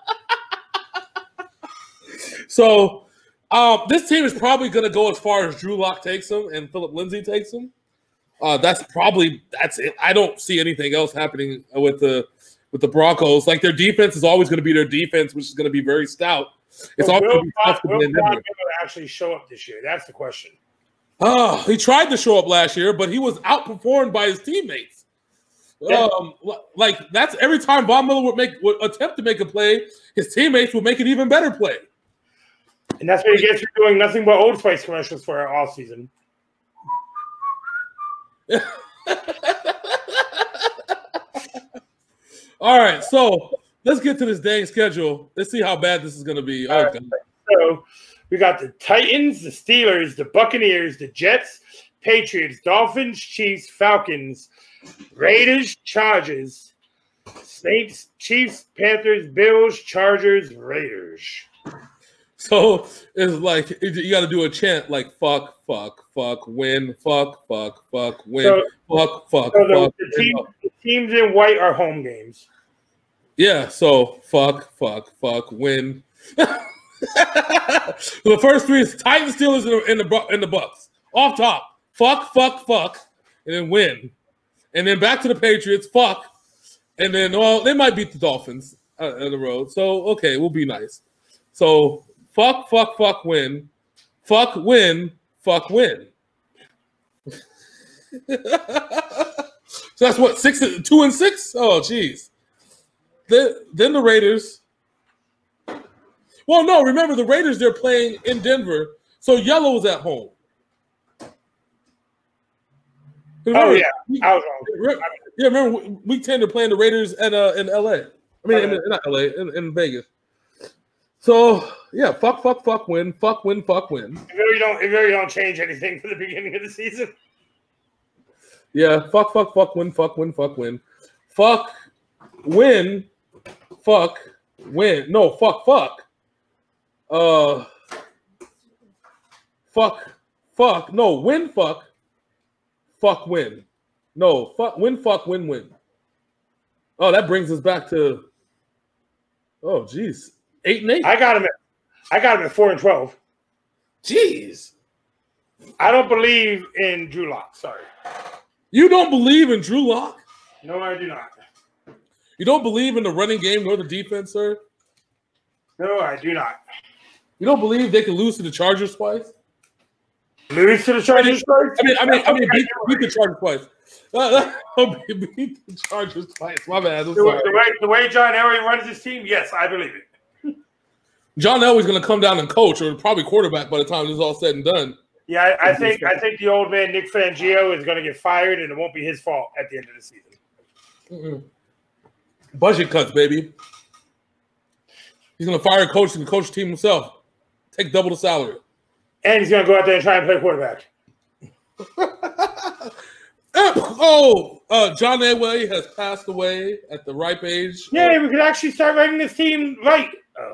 So um, this team is probably going to go as far as Drew Lock takes him and Philip Lindsay takes him. Uh, that's probably that's it. I don't see anything else happening with the with the Broncos. Like their defense is always going to be their defense, which is going to be very stout. It's well, always going to be tough to will blend God in. actually show up this year? That's the question. Oh, he tried to show up last year, but he was outperformed by his teammates. Yeah. Um, like that's every time Von Miller would make would attempt to make a play, his teammates would make an even better play. And that's what he gets for doing nothing but Old Spice commercials for our off season. All right, so let's get to this dang schedule. Let's see how bad this is going to be. Oh, right, so we got the Titans, the Steelers, the Buccaneers, the Jets, Patriots, Dolphins, Chiefs, Falcons, Raiders, Chargers, Saints, Chiefs, Panthers, Bills, Chargers, Raiders. So it's like you got to do a chant like fuck, fuck, fuck, win, fuck, fuck, fuck, win, so, fuck, fuck, so the, fuck. The, team, the teams in white are home games. Yeah, so fuck, fuck, fuck, win. The first three is Titans, Steelers, and the and the Bucks. Off top, fuck, fuck, fuck, and then win, and then back to the Patriots, fuck, and then well they might beat the Dolphins uh, on the road. So okay, we'll be nice. So. Fuck, fuck, fuck, win. Fuck, win. Fuck, win. So that's what, six, two and six? Oh, geez. Then, then the Raiders. Well, no, remember the Raiders, they're playing in Denver. So Yellow's at home. Remember, oh, yeah. We, I was wrong. Yeah, remember, week ten, they're playing the Raiders at, uh, in L A. I mean, in, in, not L A, in, in Vegas. So yeah, fuck, fuck, fuck, win, fuck, win, fuck, win. It really don't, it really don't change anything for the beginning of the season. Yeah, fuck, fuck, fuck, win, fuck, win, fuck, win, fuck, win, fuck, win. No, fuck, fuck. Uh, fuck, fuck. No, win, fuck, fuck, win. No, fuck, win, fuck, win, win. Oh, that brings us back to. Oh, geez, eight and eight. I got him at. I got him at four and twelve. Jeez. I don't believe in Drew Lock. Sorry. You don't believe in Drew Lock? No, I do not. You don't believe in the running game nor the defense, sir? No, I do not. You don't believe they can lose to the Chargers twice? Lose to the Chargers twice? I mean, I mean, I mean, beat, beat the Chargers twice. Uh, beat the Chargers twice. My bad. The, the, way, the way John Elway runs his team, yes, I believe it. John Elway's going to come down and coach, or probably quarterback by the time this is all said and done. Yeah, I, I think I think the old man Nick Fangio is going to get fired, and it won't be his fault at the end of the season. Mm-mm. Budget cuts, baby. He's going to fire a coach and coach the team himself. Take double the salary. And he's going to go out there and try and play quarterback. oh, uh, John Elway has passed away at the ripe age. Yeah, we could actually start running this team right. Oh.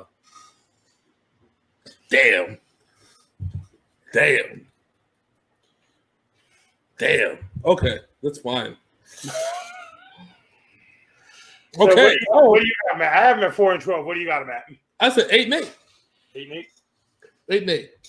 Damn. Damn. Damn. Okay, that's fine. So okay. What do, you, what do you got, Matt? I have him at four and twelve. What do you got him at? I said eight and eight. Eight and eight. Eight and eight.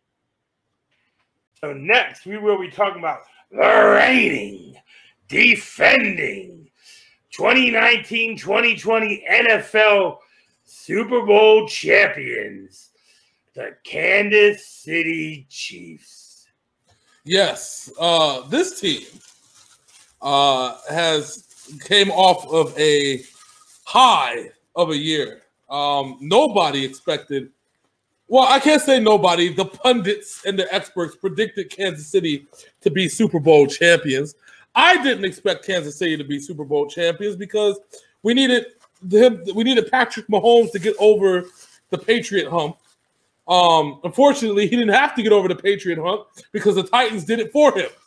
So next we will be talking about the reigning, defending twenty nineteen twenty twenty N F L Super Bowl champions, the Kansas City Chiefs. Yes, uh, this team uh, has came off of a high of a year. Um, nobody expected. Well, I can't say nobody. The pundits and the experts predicted Kansas City to be Super Bowl champions. I didn't expect Kansas City to be Super Bowl champions because we needed him. We needed Patrick Mahomes to get over the Patriot hump. Um, unfortunately, he didn't have to get over the Patriot hump because the Titans did it for him.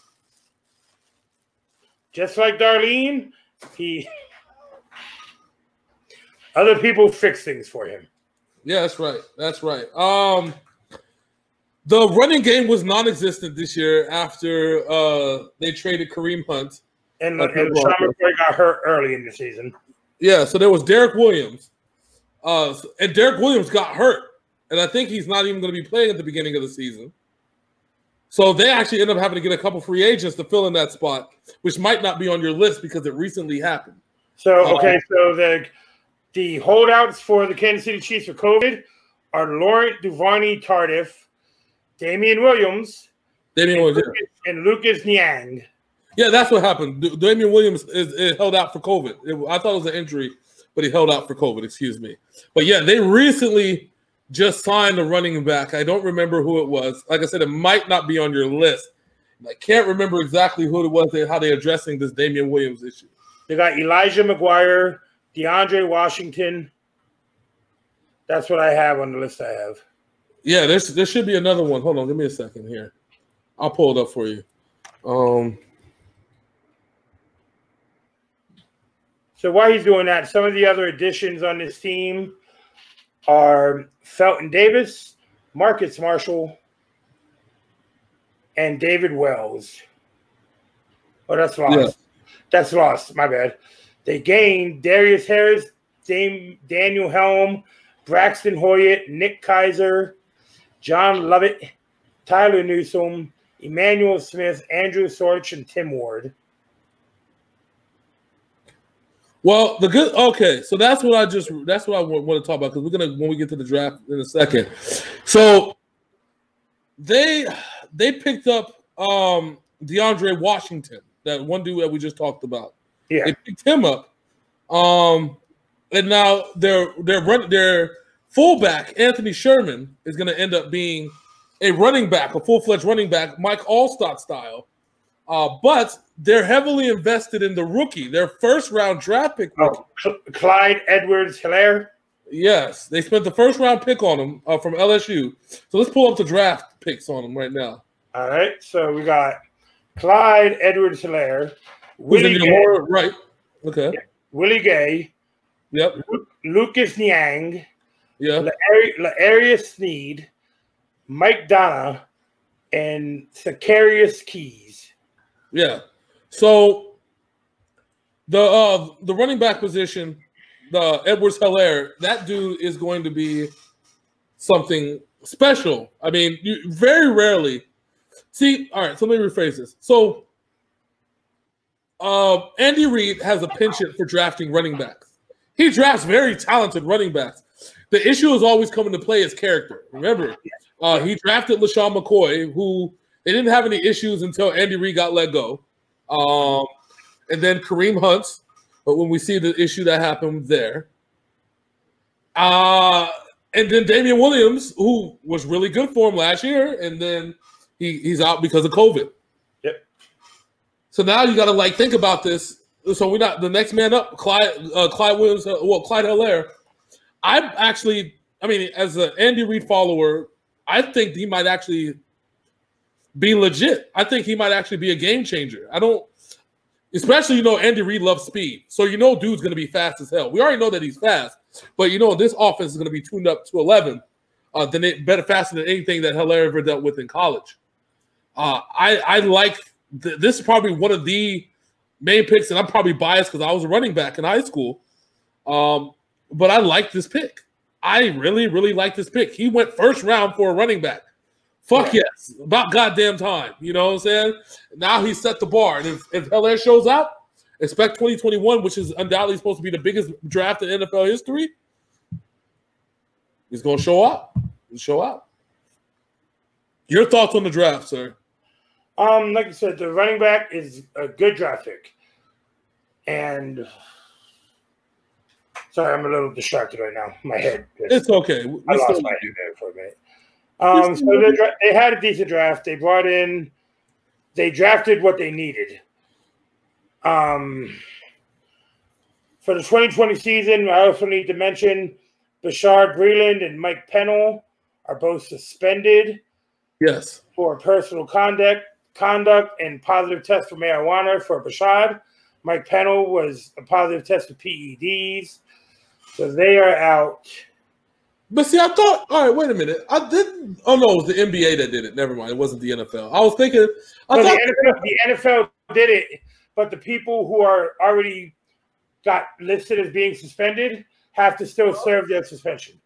Just like Darlene, he other people fix things for him. Yeah, that's right. That's right. Um, the running game was non-existent this year after uh, they traded Kareem Hunt. And, and Sean McCoy got hurt early in the season. Yeah, so there was Derek Williams. Uh, and Derek Williams got hurt. And I think he's not even going to be playing at the beginning of the season. So they actually end up having to get a couple free agents to fill in that spot, which might not be on your list because it recently happened. So, okay, uh, so the the holdouts for the Kansas City Chiefs for COVID are Laurent Duvernay-Tardif, Damian Williams, Damian and, Williams Lucas, and Lucas Niang. Yeah, that's what happened. D- Damian Williams is, is held out for COVID. It, I thought it was an injury, but he held out for COVID, excuse me. But yeah, they recently just signed a running back. I don't remember who it was. Like I said, it might not be on your list. I can't remember exactly who it was and how they're addressing this Damian Williams issue. They got Elijah McGuire, DeAndre Washington. That's what I have on the list I have. Yeah, there's there should be another one. Hold on, give me a second here. I'll pull it up for you. Um, so while he's doing that, some of the other additions on this team are Felton Davis, Marcus Marshall, and David Wells. Oh, that's lost. Yeah. That's lost. My bad. They gained Darius Harris, Dame, Daniel Helm, Braxton Hoyt, Nick Kaiser, John Lovett, Tyler Newsome, Emmanuel Smith, Andrew Sorch, and Tim Ward. Well, the good okay, so that's what I just that's what I want, want to talk about because we're gonna when we get to the draft in a second. So they they picked up um, DeAndre Washington, that one dude that we just talked about. Yeah, they picked him up, um, and now their their run their fullback Anthony Sherman is going to end up being a running back, a full fledged running back, Mike Allstott style. Uh, but they're heavily invested in the rookie, their first round draft pick. Oh, Clyde Edwards-Helaire. Yes, they spent the first round pick on him uh, from L S U. So let's pull up the draft picks on him right now. All right, so we got Clyde Edwards-Helaire, Willie Gay, lower, right? Okay, yeah. Willie Gay. Yep. Lu- Lucas Niang. Yeah. L'Arius Sneed, Mike Donna, and Sicarius Keys. Yeah. So the uh, the running back position, the Edwards-Helaire, that dude is going to be something special. I mean, you very rarely see. All right, so let me rephrase this. So, uh, Andy Reid has a penchant for drafting running backs. He drafts very talented running backs. The issue is always coming to play is character. Remember, uh, he drafted LaShawn McCoy, who they didn't have any issues until Andy Reid got let go, um, and then Kareem Hunt. But when we see the issue that happened there, uh, and then Damian Williams, who was really good for him last year, and then he, he's out because of COVID. Yep. So now you got to like think about this. So we're not the next man up, Clyde, uh, Clyde Williams, uh, well, Clyde Helaire. I actually, I mean, as an Andy Reid follower, I think he might actually be legit. I think he might actually be a game changer. I don't, especially, you know, Andy Reid loves speed. So, you know, dude's going to be fast as hell. We already know that he's fast, but, you know, this offense is going to be tuned up to eleven, uh, than it, better faster than anything that Helaire ever dealt with in college. Uh, I, I like, th- this is probably one of the main picks, and I'm probably biased because I was a running back in high school. Um, but I like this pick. I really, really like this pick. He went first round for a running back. Fuck yeah. Yes. About goddamn time. You know what I'm saying? Now he set the bar. And if, if Helaire shows up, expect twenty twenty-one, which is undoubtedly supposed to be the biggest draft in N F L history. He's going to show up. He'll show up. Your thoughts on the draft, sir? Um, like I said, the running back is a good draft pick. And sorry, I'm a little distracted right now. My head. It's okay. We I lost my head there for a minute. Um, so they, dra- they had a decent draft. They brought in, they drafted what they needed. Um, for the twenty twenty season, I also need to mention Bashaud Breeland and Mike Pennell are both suspended. Yes. For personal conduct, conduct and positive test for marijuana for Bashaud. Mike Pennell was a positive test for P E Ds. So they are out. But see, I thought, all right, wait a minute. I didn't, oh no, it was the N B A that did it. Never mind. It wasn't the N F L. I was thinking, I no, thought the, N F L, the N F L did it, but the people who are already got listed as being suspended have to still serve their suspension.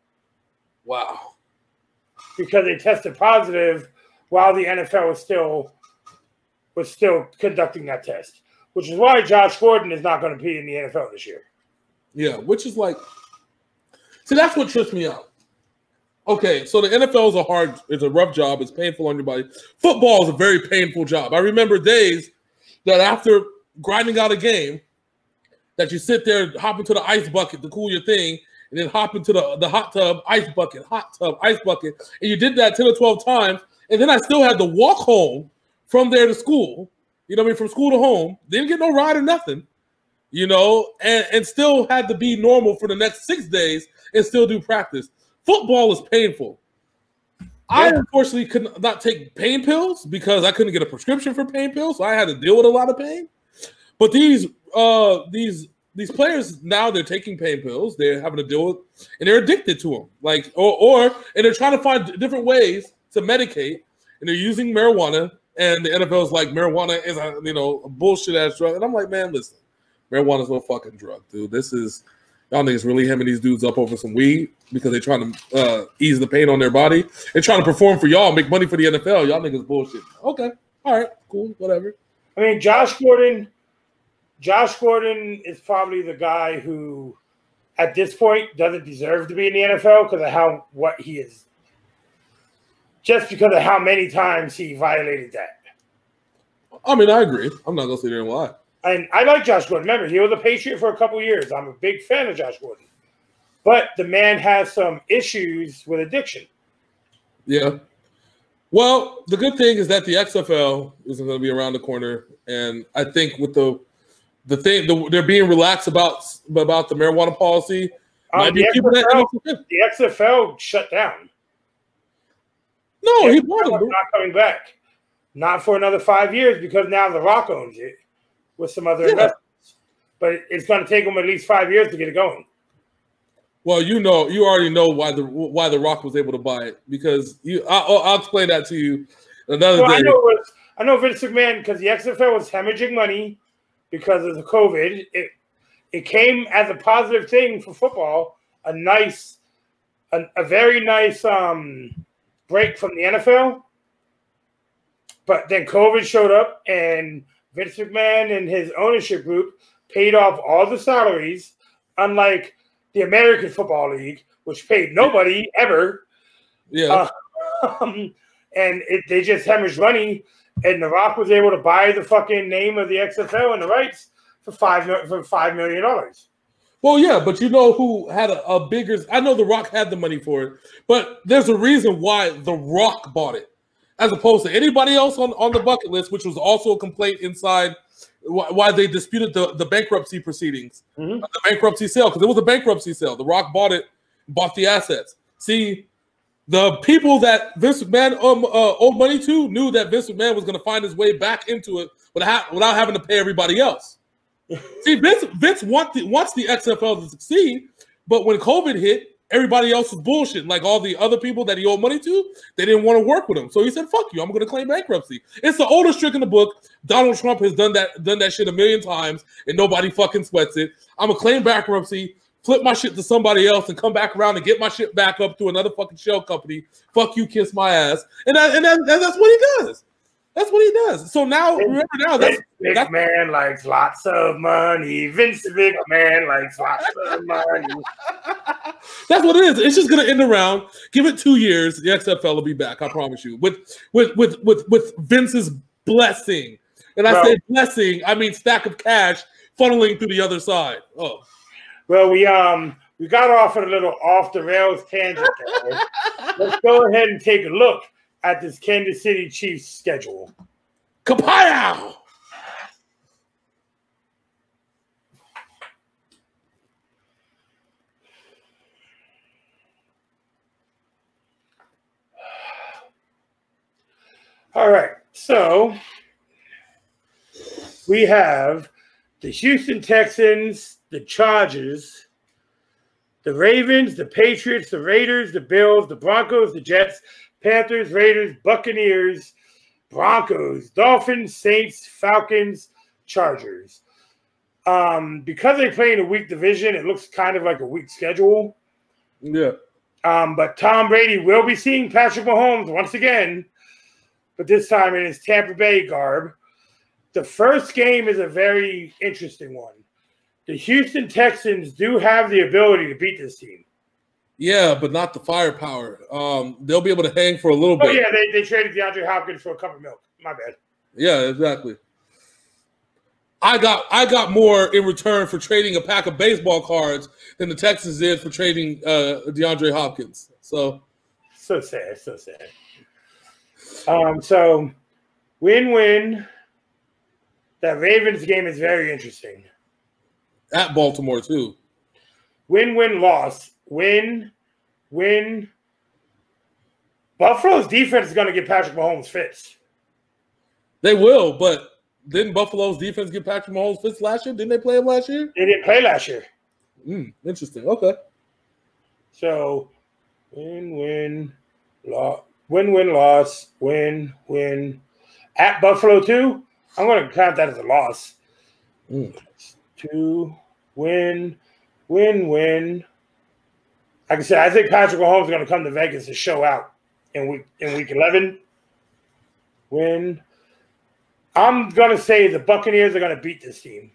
Wow. Because they tested positive while the N F L was still was still conducting that test, which is why Josh Gordon is not going to be in the N F L this year. Yeah, which is like, see, that's what trips me out. Okay, so the N F L is a hard, it's a rough job. It's painful on your body. Football is a very painful job. I remember days that after grinding out a game, that you sit there, hop into the ice bucket to cool your thing, and then hop into the, the hot tub, ice bucket, hot tub, ice bucket. And you did that ten or twelve times. And then I still had to walk home from there to school, you know what I mean, from school to home. Didn't get no ride or nothing, you know, and, and still had to be normal for the next six days and still do practice. Football is painful. Yeah. I unfortunately could not take pain pills because I couldn't get a prescription for pain pills, so I had to deal with a lot of pain. But these uh, these these players now they're taking pain pills, they're having to deal with, and they're addicted to them. Like or or and they're trying to find different ways to medicate, and they're using marijuana. And the N F L is like marijuana is a you know a bullshit ass drug, and I'm like, man, listen, marijuana is no fucking drug, dude. This is y'all niggas really hemming these dudes up over some weed because they're trying to uh, ease the pain on their body. They're trying to perform for y'all, make money for the N F L. Y'all niggas bullshit. Okay, all right, cool, whatever. I mean, Josh Gordon, Josh Gordon is probably the guy who, at this point, doesn't deserve to be in the N F L because of how what he is. Just because of how many times he violated that. I mean, I agree. I'm not gonna sit there and lie. And I like Josh Gordon. Remember, he was a Patriot for a couple of years. I'm a big fan of Josh Gordon. But the man has some issues with addiction. Yeah. Well, the good thing is that the X F L isn't going to be around the corner, and I think with the the thing the, they're being relaxed about about the marijuana policy. Um, the, X F L, the X F L shut down. No, he bought not coming back. Not for another five years because now The Rock owns it with some other yeah. investments. But it's going to take them at least five years to get it going. Well, you know, you already know why the why The Rock was able to buy it because you. I'll, I'll explain that to you. Another well, day. I know, it was, I know Vince McMahon, because the X F L was hemorrhaging money because of the COVID. It it came as a positive thing for football, a nice, a, a very nice um, break from the N F L. But then COVID showed up, and Vince McMahon and his ownership group paid off all the salaries, unlike the American Football League, which paid nobody ever. Yeah. Uh, um, and it, they just hemorrhaged money, and The Rock was able to buy the fucking name of the X F L and the rights for five for five million dollars. Well, yeah, but you know who had a, a bigger? I know The Rock had the money for it, but there's a reason why The Rock bought it, as opposed to anybody else on, on the bucket list, which was also a complaint inside why, why they disputed the, the bankruptcy proceedings, Mm-hmm. the bankruptcy sale, because it was a bankruptcy sale. The Rock bought it, bought the assets. See, the people that Vince McMahon um, uh, owed money to knew that Vince McMahon was going to find his way back into it without, without having to pay everybody else. See, Vince, Vince want the, wants the X F L to succeed, but when COVID hit, everybody else was bullshit. Like all the other people that he owed money to, they didn't want to work with him. So he said, "Fuck you, I'm going to claim bankruptcy." It's the oldest trick in the book. Donald Trump has done that, done that shit a million times, and nobody fucking sweats it. I'm going to claim bankruptcy, flip my shit to somebody else, and come back around and get my shit back up to another fucking shell company. Fuck you, kiss my ass, and that, and, that, and that's what he does. That's what he does. So now, remember now, that's Vince that's, McMahon likes lots of money. Vince McMahon likes lots of money. that's what it is. It's just gonna end around. Give it two years, the X F L will be back. I promise you. With with with with with Vince's blessing, and I Well, say blessing, I mean stack of cash funneling through the other side. Oh, well, we um we got off on a little off the rails tangent there. Let's go ahead and take a look at this Kansas City Chiefs schedule. kapow! All right, so we have the Houston Texans, the Chargers, the Ravens, the Patriots, the Raiders, the Bills, the Broncos, the Jets, Panthers, Raiders, Buccaneers, Broncos, Dolphins, Saints, Falcons, Chargers. Um, because they play in a weak division, it looks kind of like a weak schedule. Yeah. Um, but Tom Brady will be seeing Patrick Mahomes once again, but this time in his Tampa Bay garb. The first game is a very interesting one. The Houston Texans do have the ability to beat this team. Yeah, but not the firepower. Um, they'll be able to hang for a little Oh, bit. yeah, they, they traded DeAndre Hopkins for a cup of milk. My bad. Yeah, exactly. I got I got more in return for trading a pack of baseball cards than the Texans did for trading uh, DeAndre Hopkins. So, So sad, so sad. Um, so win-win. That Ravens game is very interesting. at Baltimore too. Win-win loss. Win, win. Buffalo's defense is going to get Patrick Mahomes fits. They will, but didn't Buffalo's defense get Patrick Mahomes fits last year? Didn't they play him last year? They didn't play last year. Mm, interesting. Okay. So win, win, loss. Win, win, loss. Win, win. At Buffalo too, I'm going to count that as a loss. Mm. Two, win, win, win. Like I said, I think Patrick Mahomes is going to come to Vegas to show out in week in week eleven. Win. I'm going to say the Buccaneers are going to beat this team.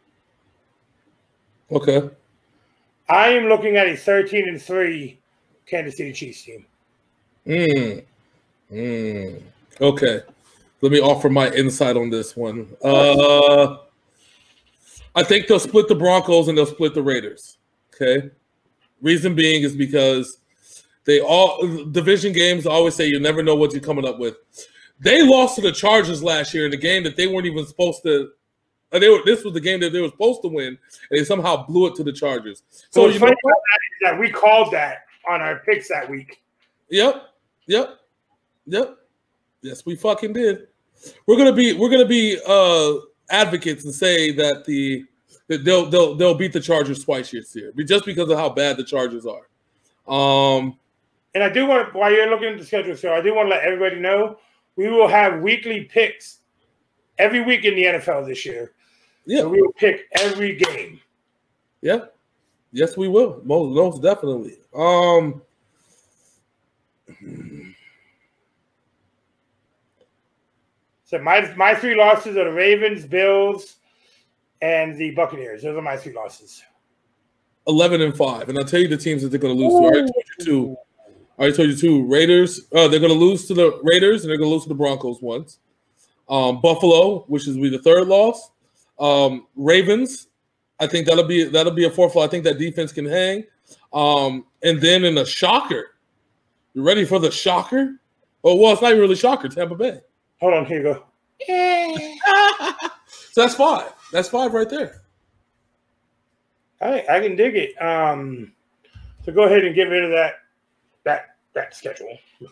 Okay. I am looking at a thirteen and three Kansas City Chiefs team. Mm. Mm. Okay. Let me offer my insight on this one. Uh, I think they'll split the Broncos and they'll split the Raiders. Okay. Reason being is because they all division games always say you never know what you're coming up with. They lost to the Chargers last year in a game that they weren't even supposed to. Uh, they were. This was the game that they were supposed to win, and they somehow blew it to the Chargers. So, So you know funny what? about that is that we called that on our picks that week. Yep, yep, yep. Yes, we fucking did. We're gonna be we're gonna be uh, advocates and say that the that they'll they'll they'll beat the Chargers twice this year, just because of how bad the Chargers are. Um, And I do want to, while you're looking at the schedule, so I do want to let everybody know we will have weekly picks every week in the N F L this year. Yeah, so we will pick every game. Yeah, yes, we will. Most, most definitely. Um, so my my three losses are the Ravens, Bills, and the Buccaneers. Those are my three losses. Eleven and five, and I'll tell you the teams that they're going to lose to. I already told you two. I already told you two. Raiders. Uh, they're going to lose to the Raiders, and they're going to lose to the Broncos once. Um, Buffalo, which is be the third loss. Um, Ravens. I think that'll be that'll be a fourth loss. I think that defense can hang. Um, and then in a shocker, you ready for the shocker? Oh well, it's not even really shocker. Tampa Bay. Hold on, here you go. So that's five. That's five right there. I I can dig it. Um, so go ahead and get rid of that that that schedule.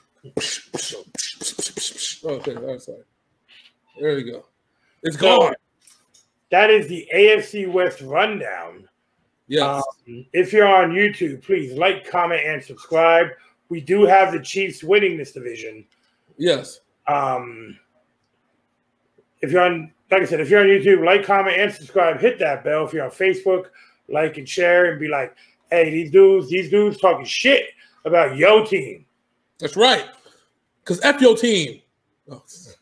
Okay, I'm sorry. There you go. It's So, gone. that is the A F C West rundown. Yes. Um, if you're on YouTube, please like, comment, and subscribe. We do have the Chiefs winning this division. Yes. Um, if you're on, like I said, if you're on YouTube, like, comment, and subscribe. Hit that bell. If you're on Facebook, like and share, and be like, "Hey, these dudes, these dudes talking shit about your team." That's right. Because F your team. Oh.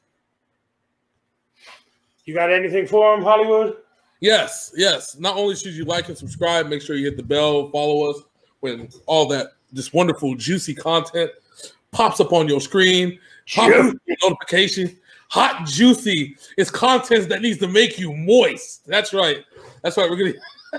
You got anything for them, Hollywood? Yes, yes. Not only should you like and subscribe, make sure you hit the bell, follow us when all that this wonderful, juicy content pops up on your screen. Pop up your notification. Hot, juicy. It's content that needs to make you moist. That's right. That's right. We're gonna.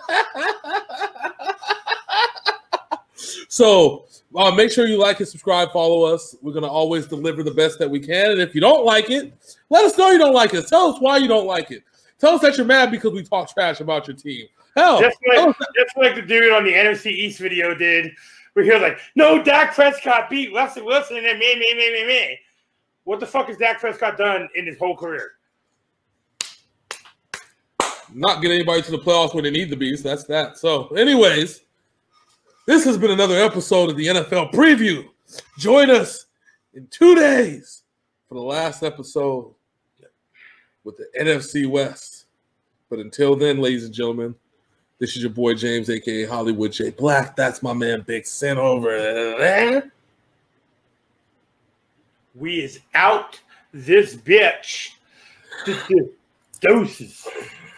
So uh, make sure you like and subscribe, follow us. We're gonna always deliver the best that we can. And if you don't like it, let us know you don't like it. Tell us why you don't like it. Tell us that you're mad because we talk trash about your team. Hell, just like, just like the dude on the N F C East video did, where he was like, "No, Dak Prescott beat Russell Wilson and me, me, me, me, me." What the fuck has Dak Prescott done in his whole career? Not get anybody to the playoffs when they need to be. So that's that. So, anyways, this has been another episode of the N F L Preview. Join us in two days for the last episode with the N F C West. But until then, ladies and gentlemen, this is your boy James, a k a. Hollywood J. Black. That's my man Big Sin over there. We is out this bitch. Deuces.